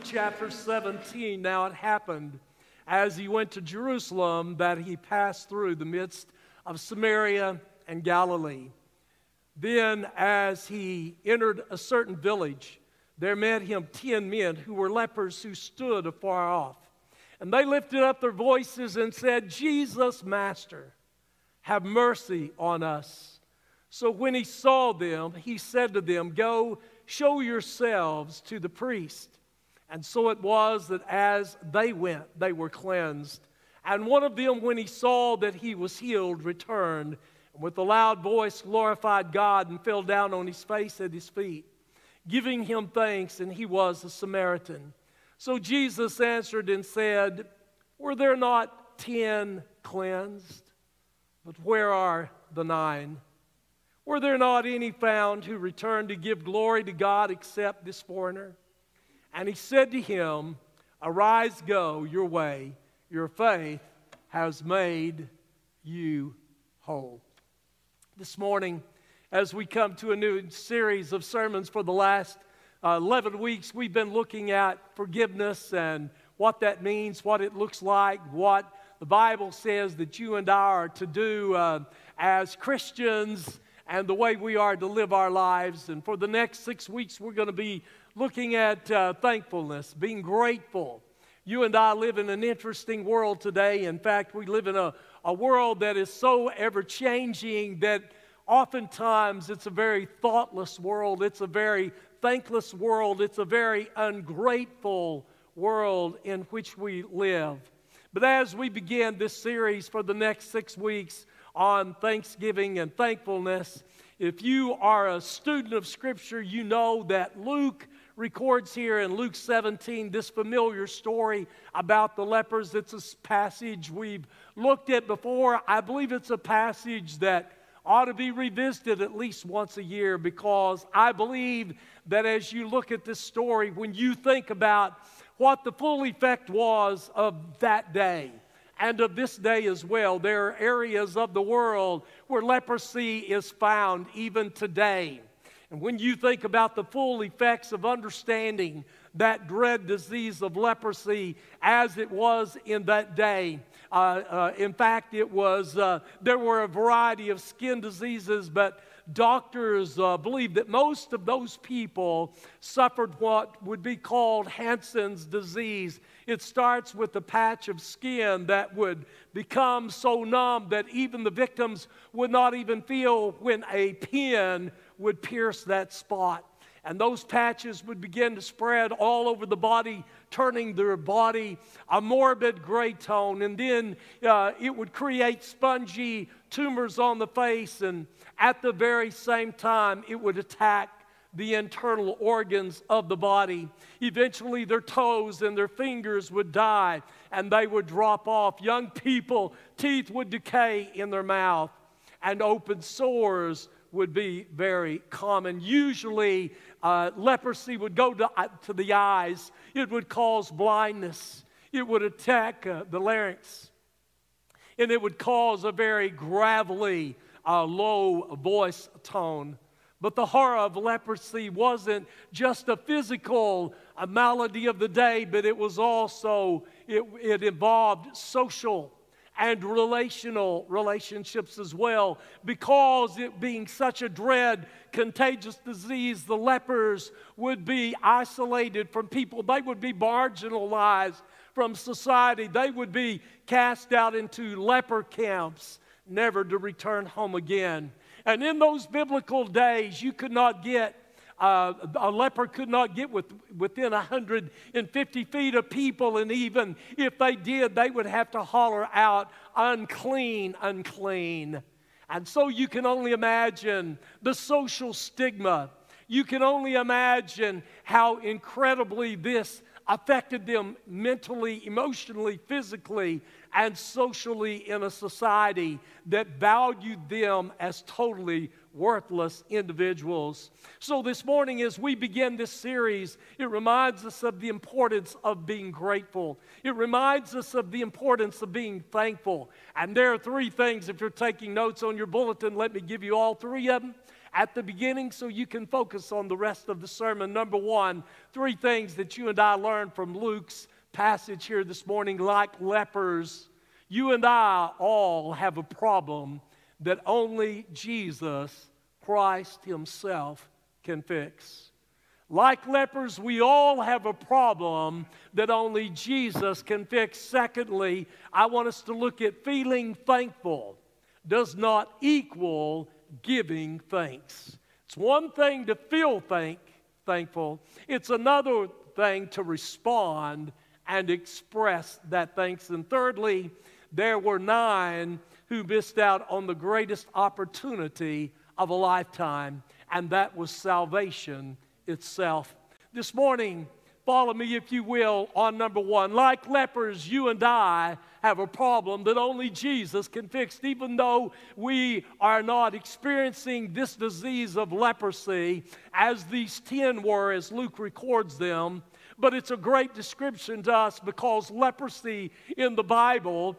chapter 17. Now it happened as he went to Jerusalem that he passed through the midst of Samaria and Galilee. Then as he entered a certain village, there met him 10 men who were lepers who stood afar off. And they lifted up their voices and said, "Jesus, Master, have mercy on us." So when he saw them, he said to them, "Go show yourselves to the priest." And so it was that as they went, they were cleansed. And one of them, when he saw that he was healed, returned, and with a loud voice glorified God and fell down on his face at his feet, giving him thanks, and he was a Samaritan. So Jesus answered and said, "Were there not 10 cleansed? But where are the 9? Were there not any found who returned to give glory to God except this foreigner?" And he said to him, "Arise, go your way. Your faith has made you whole." This morning, as we come to a new series of sermons for the last 11 weeks, we've been looking at forgiveness and what that means, what it looks like, what the Bible says that you and I are to do as Christians, and the way we are to live our lives. And for the next 6 weeks, we're going to be looking at thankfulness, being grateful. You and I live in an interesting world today. In fact, we live in a world that is so ever-changing that oftentimes it's a very thoughtless world. It's a very thankless world. It's a very ungrateful world in which we live. But as we begin this series for the next 6 weeks on Thanksgiving and thankfulness, if you are a student of Scripture, you know that Luke records here in Luke 17 this familiar story about the lepers. It's a passage we've looked at before. I believe it's a passage that ought to be revisited at least once a year, because I believe that as you look at this story, when you think about what the full effect was of that day and of this day as well, there are areas of the world where leprosy is found even today. And when you think about the full effects of understanding that dread disease of leprosy as it was in that day, in fact, it was there were a variety of skin diseases, but doctors believe that most of those people suffered what would be called Hansen's disease. It starts with a patch of skin that would become so numb that even the victims would not even feel when a pin would pierce that spot. And those patches would begin to spread all over the body, turning their body a morbid gray tone. And then it would create spongy tumors on the face. And at the very same time, it would attack the internal organs of the body. Eventually, their toes and their fingers would die, and they would drop off. Young people, teeth would decay in their mouth, and open sores would be very common. Usually, leprosy would go to the eyes. It would cause blindness. It would attack the larynx. And it would cause a very gravelly, low voice tone. But the horror of leprosy wasn't just a physical malady of the day, but it was also, it involved social and relational relationships as well. Because it being such a dread, contagious disease, the lepers would be isolated from people. They would be marginalized from society. They would be cast out into leper camps, never to return home again. And in those biblical days, you could not get a leper could not get within 150 feet of people, and even if they did, they would have to holler out, "Unclean, unclean." And so you can only imagine the social stigma. You can only imagine how incredibly this affected them mentally, emotionally, physically, and socially in a society that valued them as totally worthless individuals. So this morning, as we begin this series, it reminds us of the importance of being grateful. It reminds us of the importance of being thankful. And there are 3 things, if you're taking notes on your bulletin, let me give you all 3 of them. at the beginning so you can focus on the rest of the sermon. Number one, 3 things that you and I learned from Luke's passage here this morning. Like lepers, you and I all have a problem that only Jesus Christ himself can fix. Like lepers, we all have a problem that only Jesus can fix. Secondly, I want us to look at feeling thankful does not equal giving thanks. It's one thing to feel thankful. It's another thing to respond and express that thanks. And thirdly, there were 9 who missed out on the greatest opportunity of a lifetime, and that was salvation itself. This morning, follow me if you will on number 1. Like lepers, you and I have a problem that only Jesus can fix. Even though we are not experiencing this disease of leprosy as these 10 were, as Luke records them, but it's a great description to us because leprosy in the Bible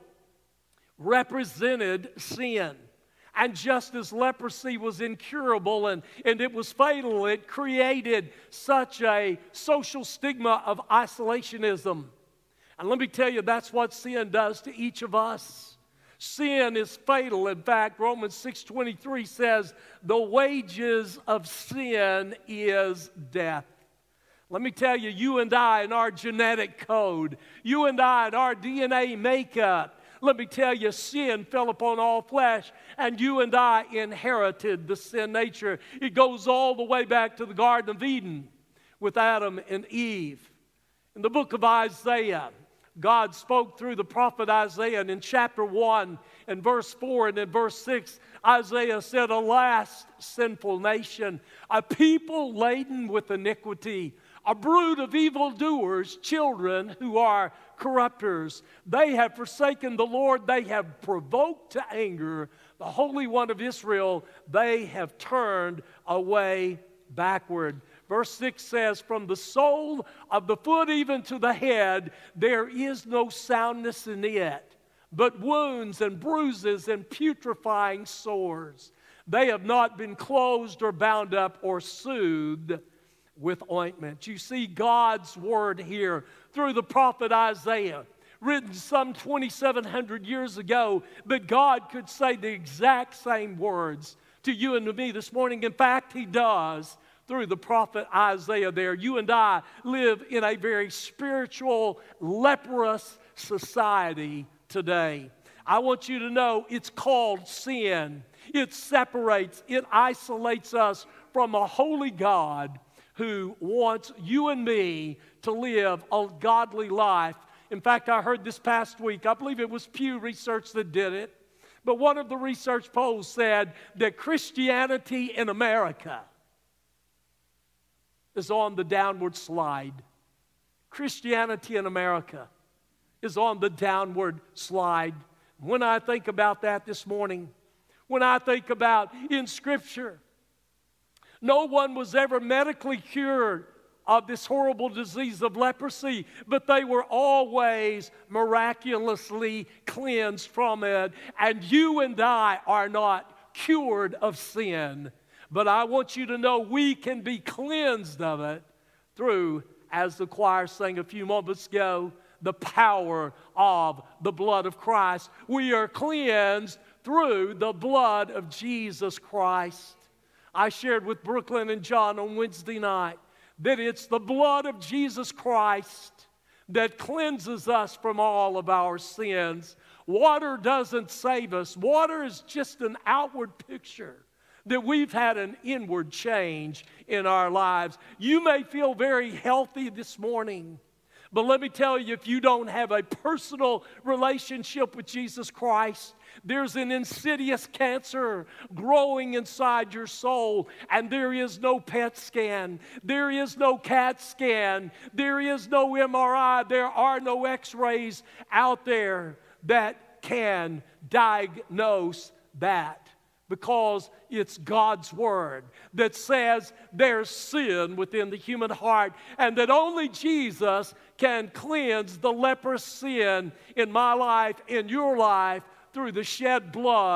represented sin. And just as leprosy was incurable and it was fatal, it created such a social stigma of isolationism. And let me tell you, that's what sin does to each of us. Sin is fatal. In fact, Romans 6:23 says, the wages of sin is death. Let me tell you, you and I in our genetic code, you and I in our DNA makeup, let me tell you, sin fell upon all flesh, and you and I inherited the sin nature. It goes all the way back to the Garden of Eden with Adam and Eve. In the book of Isaiah, God spoke through the prophet Isaiah, and in chapter 1 and verse 4 and in verse 6, Isaiah said, alas, sinful nation, a people laden with iniquity, a brood of evildoers, children who are corrupters. They have forsaken the Lord. They have provoked to anger the Holy One of Israel. They have turned away backward. Verse 6 says, from the sole of the foot even to the head, there is no soundness in it, but wounds and bruises and putrefying sores. They have not been closed or bound up or soothed with ointment. You see God's word here through the prophet Isaiah, written some 2,700 years ago, but God could say the exact same words to you and to me this morning. In fact, he does through the prophet Isaiah there. You and I live in a very spiritual, leprous society today. I want you to know it's called sin. It separates, it isolates us from a holy God who wants you and me to live a godly life. In fact, I heard this past week, I believe it was Pew Research that did it, but one of the research polls said that Christianity in America is on the downward slide. Christianity in America is on the downward slide. When I think about that this morning, when I think about in Scripture, no one was ever medically cured of this horrible disease of leprosy, but they were always miraculously cleansed from it. And you and I are not cured of sin, but I want you to know we can be cleansed of it through, as the choir sang a few moments ago, the power of the blood of Christ. We are cleansed through the blood of Jesus Christ. I shared with Brooklyn and John on Wednesday night that it's the blood of Jesus Christ that cleanses us from all of our sins. Water doesn't save us. Water is just an outward picture that we've had an inward change in our lives. You may feel very healthy this morning, but let me tell you, if you don't have a personal relationship with Jesus Christ, there's an insidious cancer growing inside your soul, and there is no PET scan, there is no CAT scan, there is no MRI, there are no X-rays out there that can diagnose that. Because it's God's word that says there's sin within the human heart and that only Jesus can cleanse the leprous sin in my life, in your life, through the shed blood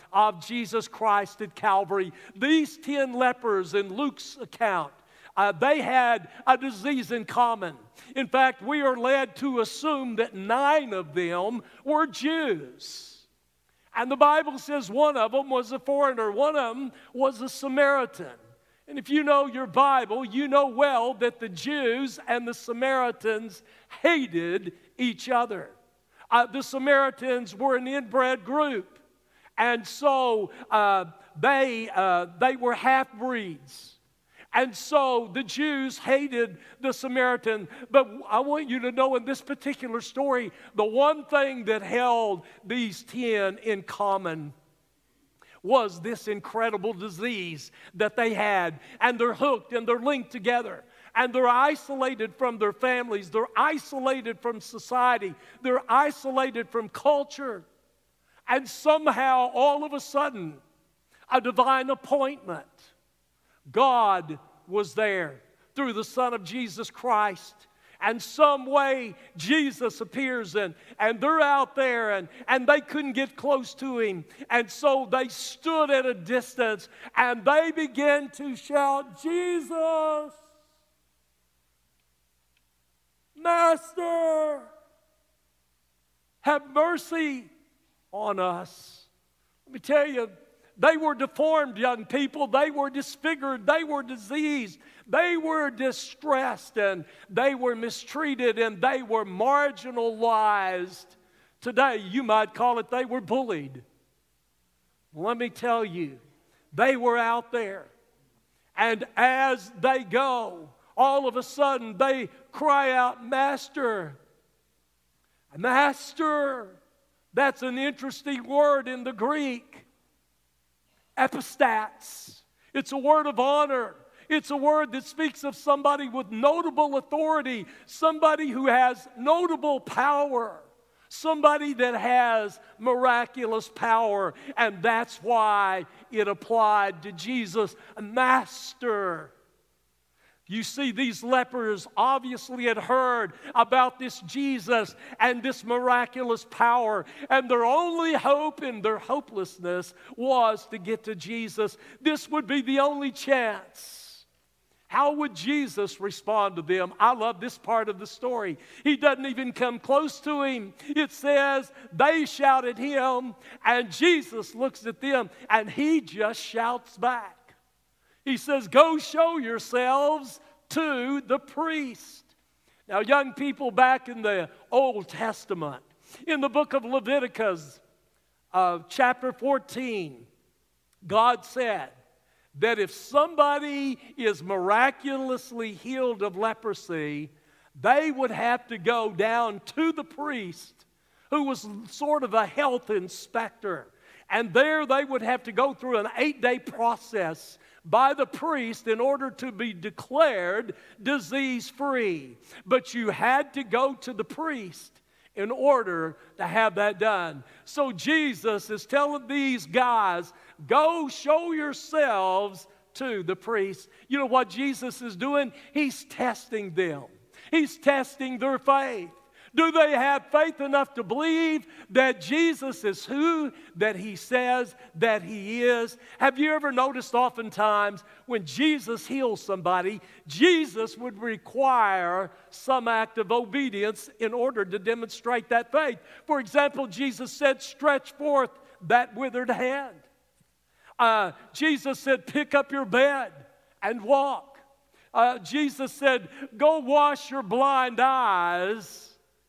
of Jesus Christ at Calvary. These 10 lepers in Luke's account, they had a disease in common. In fact, we are led to assume that 9 of them were Jews. And the Bible says one of them was a foreigner, one of them was a Samaritan. And if you know your Bible, you know well that the Jews and the Samaritans hated each other. The Samaritans were an inbred group, and so they were half-breeds. And so the Jews hated the Samaritan. But I want you to know in this particular story, the one thing that held these 10 in common was this incredible disease that they had. And they're hooked and they're linked together. And they're isolated from their families. They're isolated from society. They're isolated from culture. And somehow, all of a sudden, a divine appointment. God was there through the Son of Jesus Christ. And some way Jesus appears and they're out there and they couldn't get close to him. And so they stood at a distance and they began to shout, "Jesus, Master, have mercy on us." Let me tell you, they were deformed young people. They were disfigured. They were diseased. They were distressed and they were mistreated and they were marginalized. Today, you might call it they were bullied. Let me tell you, they were out there. And as they go, all of a sudden they cry out, "Master, Master." That's an interesting word in the Greek. Epistats. It's a word of honor. It's a word that speaks of somebody with notable authority, somebody who has notable power, somebody that has miraculous power. And that's why it applied to Jesus, Master. You see, these lepers obviously had heard about this Jesus and this miraculous power, and their only hope in their hopelessness was to get to Jesus. This would be the only chance. How would Jesus respond to them? I love this part of the story. He doesn't even come close to him. It says they shouted him, and Jesus looks at them, and he just shouts back. He says, "Go show yourselves to the priest." Now, young people, back in the Old Testament, in the book of Leviticus, chapter 14, God said that if somebody is miraculously healed of leprosy, they would have to go down to the priest, who was sort of a health inspector. And there they would have to go through an 8-day process by the priest in order to be declared disease-free. But you had to go to the priest in order to have that done. So Jesus is telling these guys, "Go show yourselves to the priest." You know what Jesus is doing? He's testing them. He's testing their faith. Do they have faith enough to believe that Jesus is who that he says that he is? Have you ever noticed oftentimes when Jesus heals somebody, Jesus would require some act of obedience in order to demonstrate that faith? For example, Jesus said, "Stretch forth that withered hand." Jesus said, "Pick up your bed and walk." Jesus said, "Go wash your blind eyes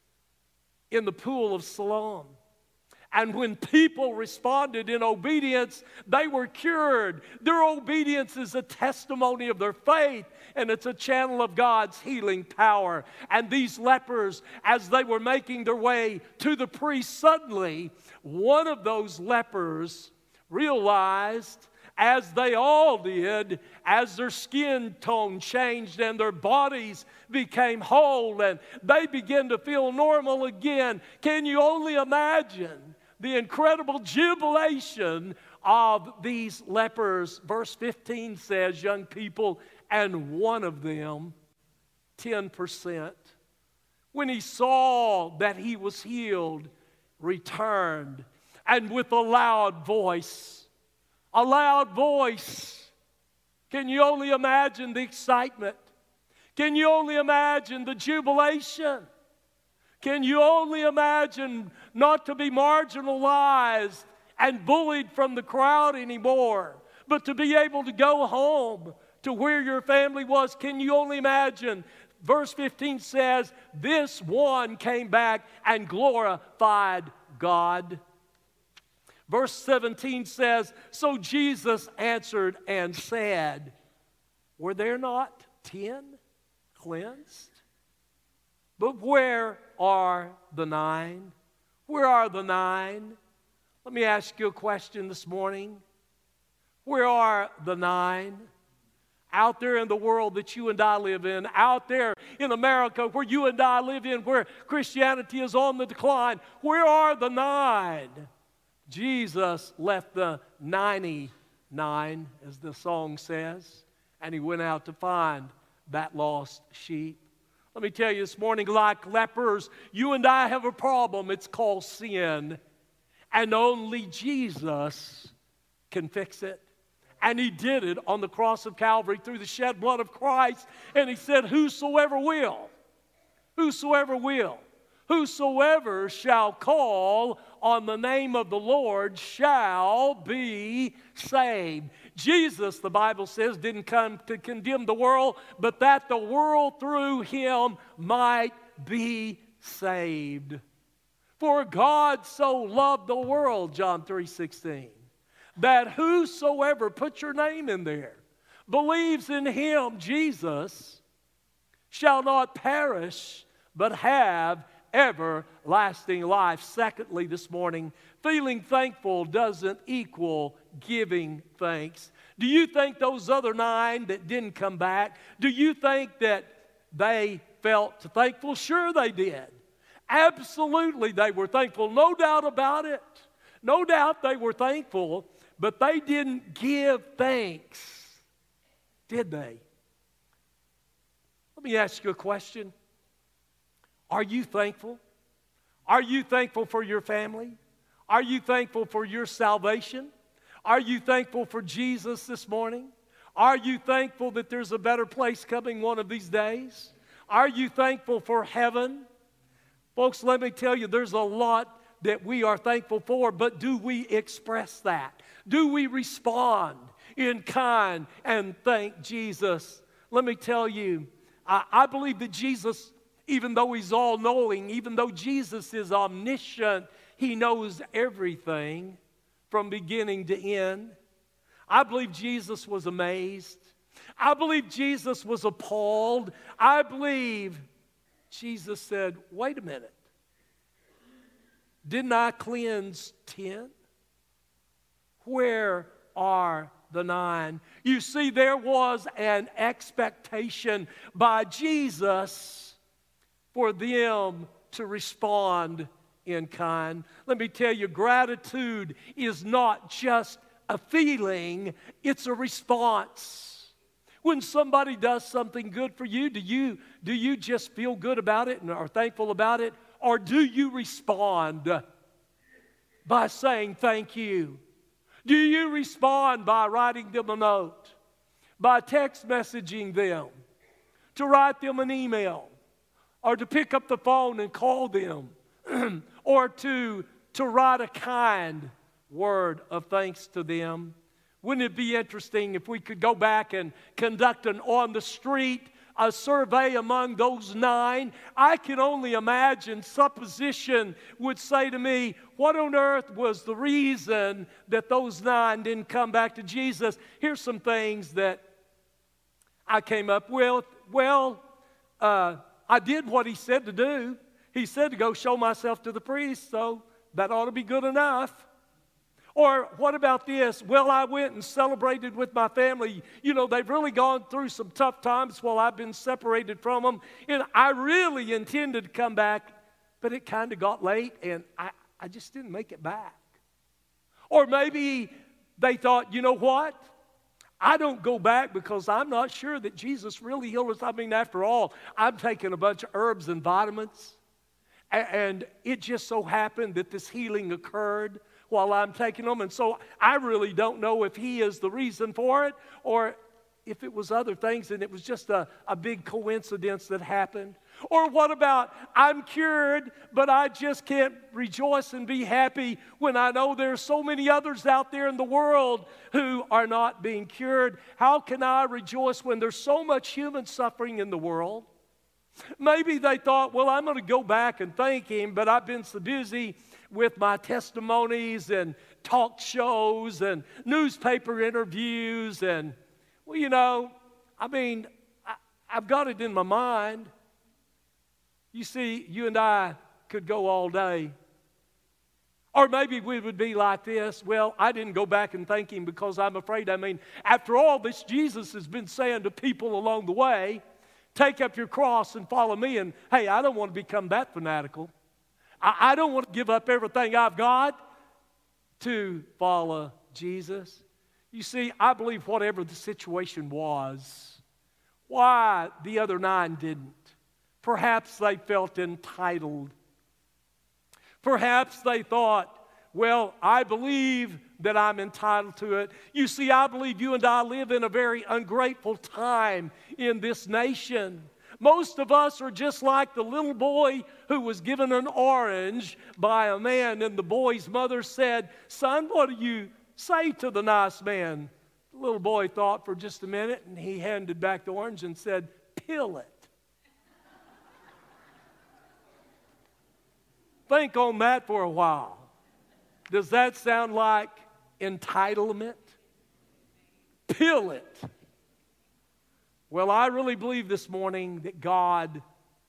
in the pool of Siloam." And when people responded in obedience, they were cured. Their obedience is a testimony of their faith, and it's a channel of God's healing power. And these lepers, as they were making their way to the priest, suddenly one of those lepers realized, as they all did, as their skin tone changed and their bodies became whole and they began to feel normal again. Can you only imagine the incredible jubilation of these lepers? Verse 15 says, young people, "And one of them, 10%, when he saw that he was healed, returned and with a loud voice. A loud voice. Can you only imagine the excitement? Can you only imagine the jubilation? Can you only imagine not to be marginalized and bullied from the crowd anymore, but to be able to go home to where your family was? Can you only imagine? Verse 15 says, this one came back and glorified God. Verse 17 says, so Jesus answered and said, were there not 10 cleansed? But where are the 9? Where are the 9? Let me ask you a question this morning. Where are the 9? Out there in the world that you and I live in, out there in America where you and I live in, where Christianity is on the decline, where are the 9? Jesus left the 99, as the song says, and he went out to find that lost sheep. Let me tell you this morning, like lepers, you and I have a problem. It's called sin, and only Jesus can fix it. And he did it on the cross of Calvary through the shed blood of Christ. And he said, whosoever will, whosoever shall call on the name of the Lord shall be saved. Jesus, the Bible says, didn't come to condemn the world, but that the world through him might be saved. For God so loved the world, John 3:16. That whosoever, put your name in there, believes in him, Jesus, shall not perish, but have everlasting life. Secondly, this morning, feeling thankful doesn't equal giving thanks. Do you think those other 9 that didn't come back, do you think that they felt thankful? Sure they did. Absolutely they were thankful. No doubt about it. No doubt they were thankful. But they didn't give thanks, did they? Let me ask you a question. Are you thankful? Are you thankful for your family? Are you thankful for your salvation? Are you thankful for Jesus this morning? Are you thankful that there's a better place coming one of these days? Are you thankful for heaven? Folks, let me tell you, there's a lot that we are thankful for, but do we express that? Do we respond in kind and thank Jesus? Let me tell you, I believe that Jesus, even though he's all-knowing, even though Jesus is omniscient, he knows everything from beginning to end. I believe Jesus was amazed. I believe Jesus was appalled. I believe Jesus said, wait a minute. Didn't I cleanse 10? Where are the 9? You see, there was an expectation by Jesus for them to respond in kind. Let me tell you, gratitude is not just a feeling, it's a response. When somebody does something good for you, do you just feel good about it and are thankful about it? Or do you respond by saying thank you? Do you respond by writing them a note, by text messaging them, to write them an email, or to pick up the phone and call them, or to write a kind word of thanks to them? Wouldn't it be interesting if we could go back and conduct an on-the-street a survey among those 9? I can only imagine supposition would say to me, what on earth was the reason that those 9 didn't come back to Jesus? Here's some things that I came up with. Well, I did what he said to do. He said to go show myself to the priest, so that ought to be good enough. Or what about this? Well, I went and celebrated with my family. You know, they've really gone through some tough times while I've been separated from them. And I really intended to come back, but it kind of got late, and I just didn't make it back. Or maybe they thought, you know what? I don't go back because I'm not sure that Jesus really healed us. I mean, after all, I'm taking a bunch of herbs and vitamins, and it just so happened that this healing occurred while I'm taking them. And so I really don't know if he is the reason for it or if it was other things and it was just a big coincidence that happened. Or what about, I'm cured, but I just can't rejoice and be happy when I know there's so many others out there in the world who are not being cured. How can I rejoice when there's so much human suffering in the world? Maybe they thought, well, I'm going to go back and thank him, but I've been so busy with my testimonies and talk shows and newspaper interviews and, well, you know, I mean, I've got it in my mind. You see, you and I could go all day. Or maybe we would be like this. Well, I didn't go back and thank him because I'm afraid. I mean, after all this, Jesus has been saying to people along the way, take up your cross and follow me. And hey, I don't want to become that fanatical. I don't want to give up everything I've got to follow Jesus. You see, I believe whatever the situation was, why the other 9 didn't. Perhaps they felt entitled. Perhaps they thought, well, I believe that I'm entitled to it. You see, I believe you and I live in a very ungrateful time in this nation. Most of us are just like the little boy who was given an orange by a man, and the boy's mother said, son, what do you say to the nice man? The little boy thought for just a minute, and he handed back the orange and said, peel it. Think on that for a while. Does that sound like entitlement? Peel it. Well, I really believe this morning that God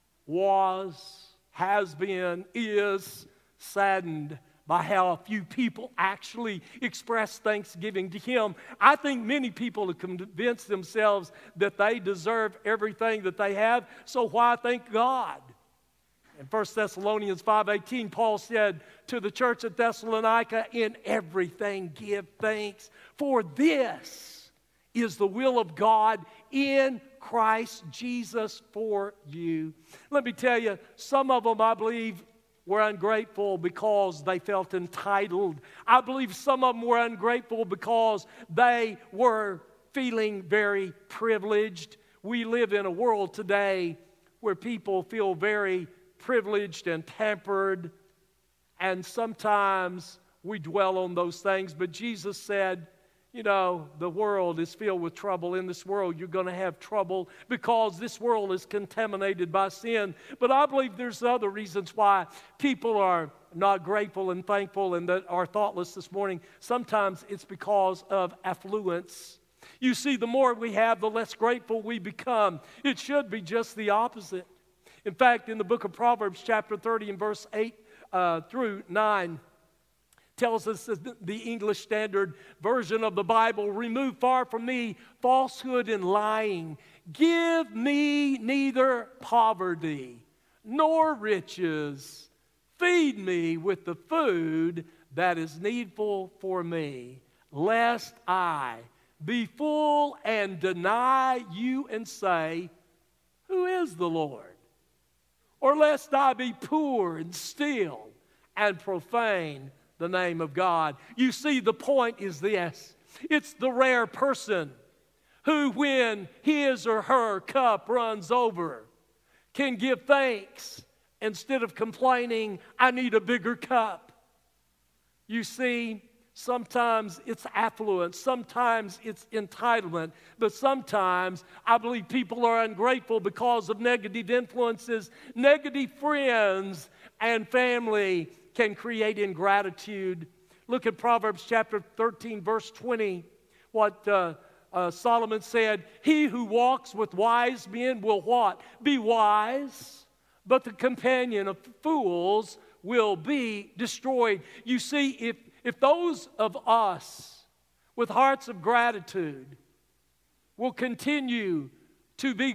was, has been, is saddened by how a few people actually express thanksgiving to Him. I think many people have convinced themselves that they deserve everything that they have, so why thank God? In 1 Thessalonians 5:18, Paul said to the church at Thessalonica, in everything give thanks, for this is the will of God in Christ Jesus for you. Let me tell you, some of them, I believe, were ungrateful because they felt entitled. I believe some of them were ungrateful because they were feeling very privileged. We live in a world today where people feel very privileged and pampered, and sometimes we dwell on those things. But Jesus said, you know, the world is filled with trouble. In this world, you're going to have trouble because this world is contaminated by sin. But I believe there's other reasons why people are not grateful and thankful and that are thoughtless this morning. Sometimes it's because of affluence. You see, the more we have, the less grateful we become. It should be just the opposite. In fact, in the book of Proverbs, chapter 30 and verse 8 through 9, tells us that the English Standard Version of the Bible, remove far from me falsehood and lying. Give me neither poverty nor riches. Feed me with the food that is needful for me, lest I be full and deny you and say, who is the Lord? Or lest I be poor and steal and profane the name of God. You see, the point is this. It's the rare person who, when his or her cup runs over, can give thanks instead of complaining, I need a bigger cup. You see, sometimes it's affluence, sometimes it's entitlement, but sometimes I believe people are ungrateful because of negative influences. Negative friends and family can create ingratitude. Look at Proverbs chapter 13, verse 20, what Solomon said, he who walks with wise men will what? Be wise, but the companion of fools will be destroyed. You see, if those of us with hearts of gratitude will continue to be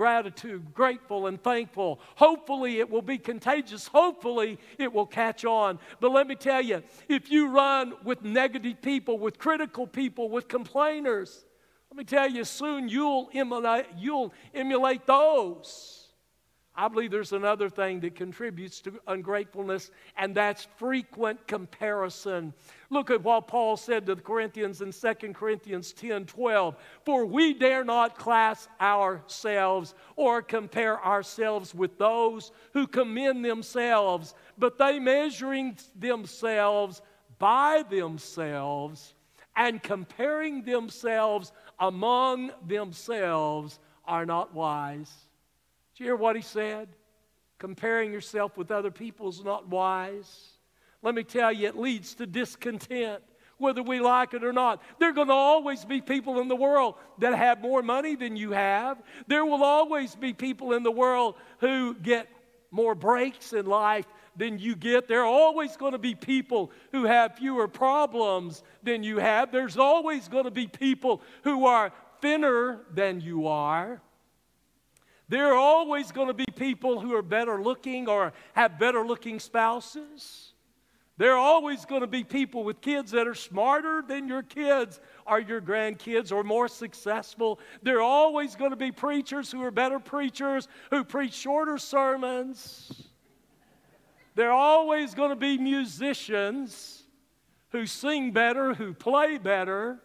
grateful and thankful, hopefully it will be contagious. Hopefully it will catch on. But let me tell you, if you run with negative people, with critical people, with complainers, let me tell you, soon you'll emulate those I believe there's another thing that contributes to ungratefulness, and that's frequent comparison. Look at what Paul said to the Corinthians in 2 Corinthians 10:12. For we dare not class ourselves or compare ourselves with those who commend themselves, but they measuring themselves by themselves and comparing themselves among themselves are not wise. Did you hear what he said? Comparing yourself with other people is not wise. Let me tell you, it leads to discontent, whether we like it or not. There are going to always be people in the world that have more money than you have. There will always be people in the world who get more breaks in life than you get. There are always going to be people who have fewer problems than you have. There's always going to be people who are thinner than you are. There are always going to be people who are better looking or have better looking spouses. There are always going to be people with kids that are smarter than your kids or your grandkids or more successful. There are always going to be preachers who are better preachers who preach shorter sermons. There are always going to be musicians who sing better, who play better,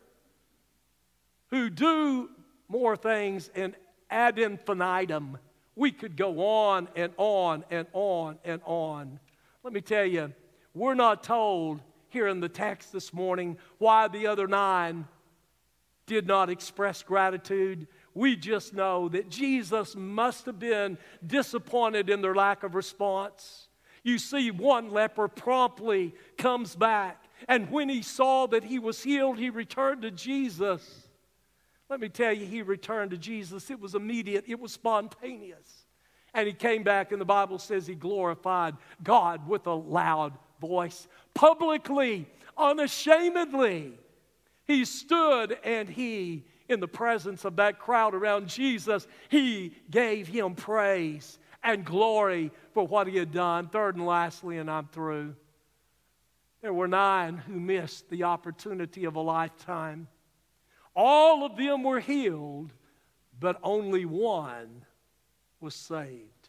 who do more things, and ad infinitum. We could go on and on and on and on. Let me tell you, we're not told here in the text this morning why the other 9 did not express gratitude. We just know that Jesus must have been disappointed in their lack of response. You see, one leper promptly comes back, and when he saw that he was healed, he returned to Jesus. Let me tell you, he returned to Jesus. It was immediate. It was spontaneous. And he came back, and the Bible says he glorified God with a loud voice. Publicly, unashamedly, he stood and he, in the presence of that crowd around Jesus, he gave him praise and glory for what he had done. Third and lastly, and I'm through, there were 9 who missed the opportunity of a lifetime. All of them were healed, but only 1 was saved.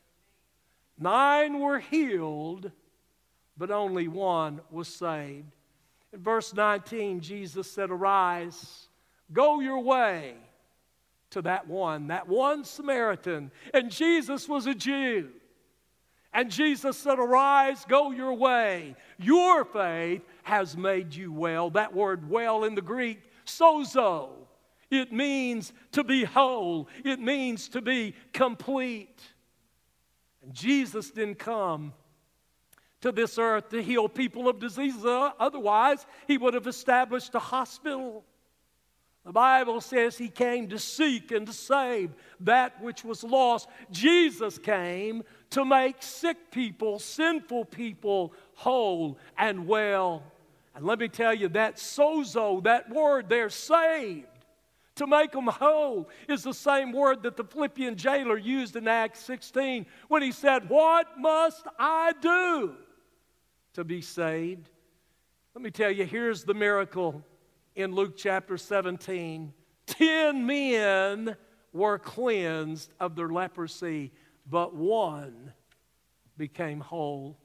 9 were healed, but only 1 was saved. In verse 19, Jesus said, "Arise, go your way," to that one Samaritan. And Jesus was a Jew. And Jesus said, "Arise, go your way. Your faith has made you well." That word well in the Greek, sozo. It means to be whole. It means to be complete. And Jesus didn't come to this earth to heal people of diseases. Otherwise, he would have established a hospital. The Bible says he came to seek and to save that which was lost. Jesus came to make sick people, sinful people, whole and well. And let me tell you, that sozo, that word there, saved, to make them whole, is the same word that the Philippian jailer used in Acts 16 when he said, "What must I do to be saved?" Let me tell you, here's the miracle in Luke chapter 17. 10 men were cleansed of their leprosy, but 1 became whole.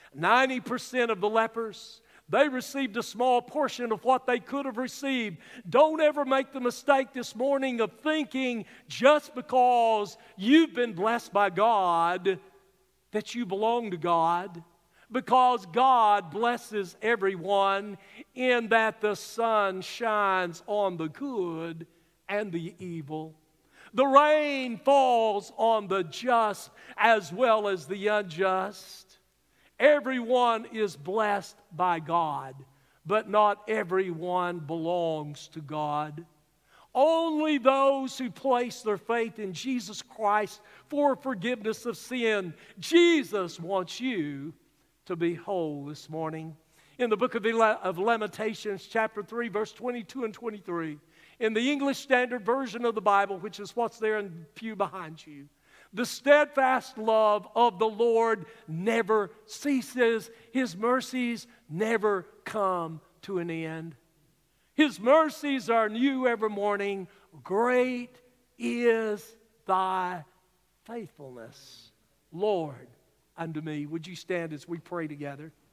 90% of the lepers, they received a small portion of what they could have received. Don't ever make the mistake this morning of thinking just because you've been blessed by God that you belong to God. Because God blesses everyone in that the sun shines on the good and the evil. The rain falls on the just as well as the unjust. Everyone is blessed by God, but not everyone belongs to God. Only those who place their faith in Jesus Christ for forgiveness of sin. Jesus wants you to be whole this morning. In the book of Lamentations, chapter 3, verse 22 and 23, in the English Standard Version of the Bible, which is what's there in the pew behind you, the steadfast love of the Lord never ceases. His mercies never come to an end. His mercies are new every morning. Great is thy faithfulness. Lord unto me. Would you stand as we pray together?